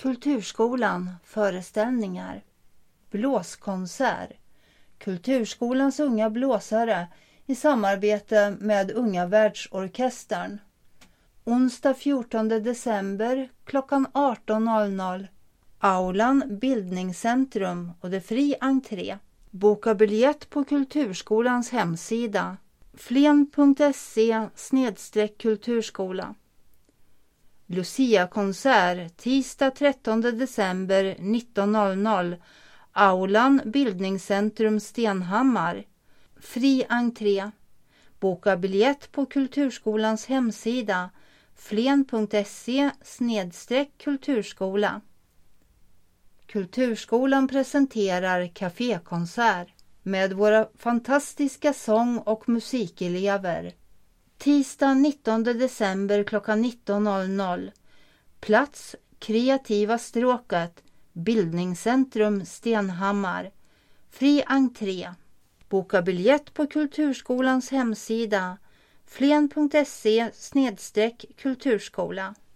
Kulturskolan, föreställningar. Blåskonsert. Kulturskolans unga blåsare i samarbete med Unga världsorkestern. Onsdag 14 december klockan 18.00. Aulan Bildningscentrum och det fri entré. Boka biljett på Kulturskolans hemsida. flen.se/kulturskola. Lucia-konsert tisdag 13 december 19.00. Aulan Bildningscentrum Stenhammar. Fri entré. Boka biljett på Kulturskolans hemsida. flen.se/kulturskola. Kulturskolan presenterar kafékonsert med våra fantastiska sång- och musikelever. Tisdag 19 december klockan 19.00. Plats Kreativa stråket, Bildningscentrum Stenhammar. Fri entré. Boka biljett på Kulturskolans hemsida. flen.se/kulturskola.